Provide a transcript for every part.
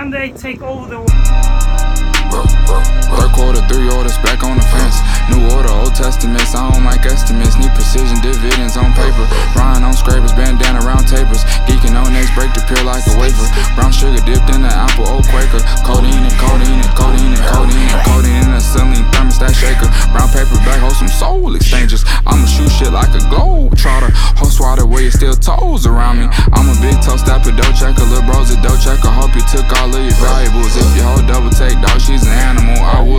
when they take over the Third quarter, 3 orders, back on the fence. New order, Old Testaments, I don't like estimates. Need precision dividends on paper. Ryan on scrapers, bandana round tapers. Geeking on next break to peel like a wafer. Brown sugar dipped in the apple, old Quaker. Codeine and codeine and codeine and codeine and codeine in a ceiling thermostat shaker. Brown paper bag, hold some soul exchanges. I'ma shoot shit like a globe trotter. Host water where you still toes around me. I'm a big toe stepper, dough checker. Lil' bro's a dough checker. Hope you took all of your valuables. If you hold double take, dog, she's an animal.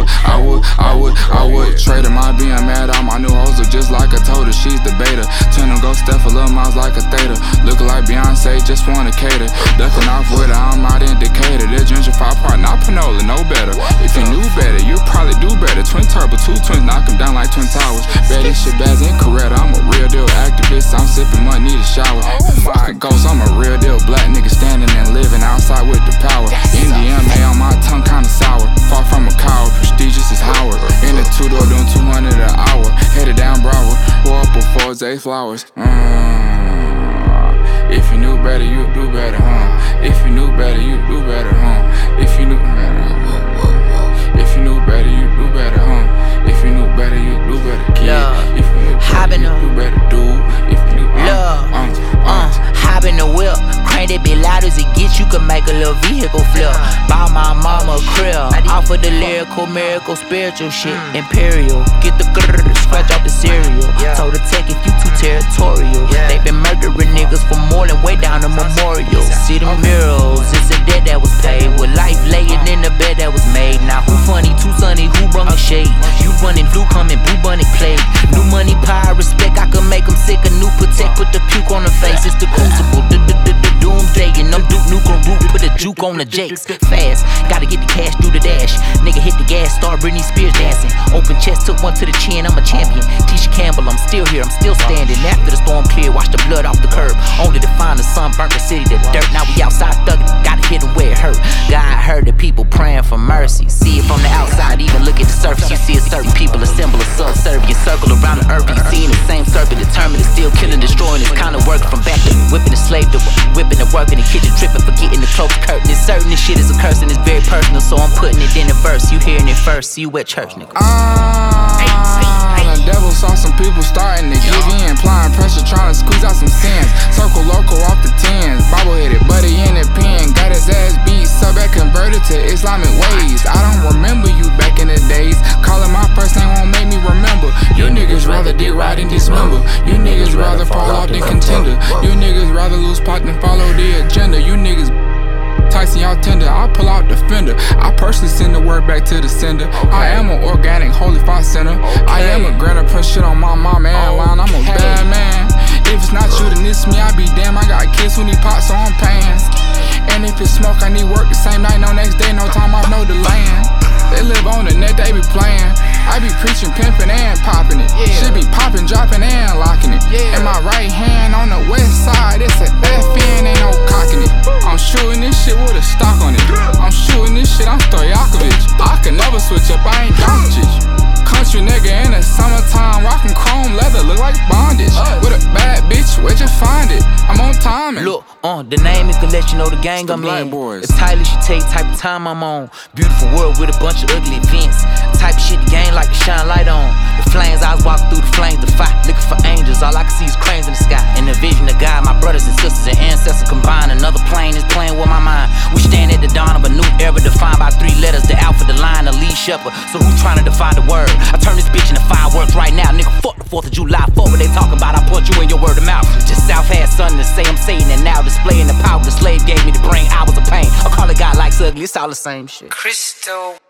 I would trade her. My being mad, all my new hoes look just like I told her. She's the beta. Turn them go step a little miles like a theta. Looking like Beyonce, just wanna cater. Ducking off with her, I'm not indicator. That gentrified part, not Panola, no better. If you knew better, you'd probably do better. Twin turbo, 2 twins, knock them down like Twin Towers. Betty Shabazz and Coretta, I'm a real deal activist. I'm sipping money, need a shower. Oh my ghost, I'm a real deal black nigga standing and living outside with the power. MDMA on my tongue, kinda sour. Far from a coward, prestigious as Howard. In the 2-door doing 200 an hour. Headed down Broward, pour up before it's 8 flowers. If you knew better, you'd do better, huh? If you knew better, you'd do better, huh? If you knew better, if you knew better, you'd do better, huh? If you knew better, you'd do better, kid. If you knew better, you'd do better, dude. If you knew hop in the whip, crank that bitch loud as it gets. You can make a little vehicle flip. Bought my mama a crib, off of the lyrical, miracle, spiritual shit. Imperial, get the grrr, scratch off the cereal. Told the tech if you too territorial. They been murdering niggas for more than way down the memorial. See the murals, it's a debt that was paid. With life laying in the bed that was made. Now who funny, too sunny, who brung the shade? You running blue, coming blue bunny play. New money, power, respect, I can make them sick. A new protect, put the puke on the face. It's the crucible, doomsday. And I'm Duke Nukem root, put a juke on the jakes. Fast, gotta get the cash through the dash. Nigga hit the gas, start Britney Spears dancing. Open chest, took one to the chin, I'm a champion. Tisha Campbell, I'm still here, I'm still standing. After the storm cleared, watch the blood off the curb. Only to find the sun burnt the city to dirt. Now we outside thugging, gotta hit them where it hurt. God heard the people praying for mercy. See it from the outside, even look at the surface. You see a certain people, a symbol of subservient. Circle around the earth, you seeing the same serpent. Determined to still killing, destroying. It's kind of work from back to whipping the slave to whipping the work in the kitchen, tripping, forgetting the close curtain. It's certain this shit is a curse and it's very personal, so I'm putting it in the verse. You hearing it first, see you at church, nigga. The devil saw some people starting to give in, applying pressure, trying to squeeze out some sins. Circle local off the 10s, bobble-headed, buddy in the pen. Got his ass beat, sub back converted to Islamic ways. I don't remember you back in the days. Calling my first name won't make me remember. You niggas rather dig right and dismember. You niggas rather fall off than contender. You niggas rather lose pot than follow the agenda. You niggas Tyson, y'all tender, I pull out the fender. I personally send the word back to the sender. I am an organic holy five center. I am a granite, put shit on my mama and line. I'm a bad man. If it's not you, then it's me. I be damn. I got kids who need pots, so I'm paying. And if it's smoke, I need work the same night, no next day, no time off, no delaying. They live on the net, they be playing. I be preaching, pimping, and popping it. Shit be popping, dropping, and locking it. And my right hand on the west side, it's a FN, ain't no cocking it. I'm shooting this shit with a stock on it. I'm shooting this shit, I'm Stojakovic. I can never switch up, I ain't Doncic. Country nigga in the summertime, rockin' chrome leather, look like bondage. With a bad bitch, where'd you find it? I'm on timing. Look, the name is to let you know the gang I'm in. It's tight as you take, type of time I'm on. Beautiful world with a bunch of ugly events. Type of shit the game like to shine light on. The flames, I was walking through the flames to fight. Looking for angels, all I can see is cranes in the sky. In the vision of God, my brothers and sisters and ancestors combined. Another plane is playing with my mind. We stand at the dawn of a new era defined by 3 letters. The Alpha, the Lion, the lead shepherd. So who trying to defy the word? I turn this bitch into fireworks right now. Nigga, fuck the 4th of July. Fuck what they talking about, I punch you in your word of mouth. Just South had something to say, I'm saying it now. Displaying the power the slave gave me to bring hours of pain. I call it God likes ugly, it's all the same shit. Crystal.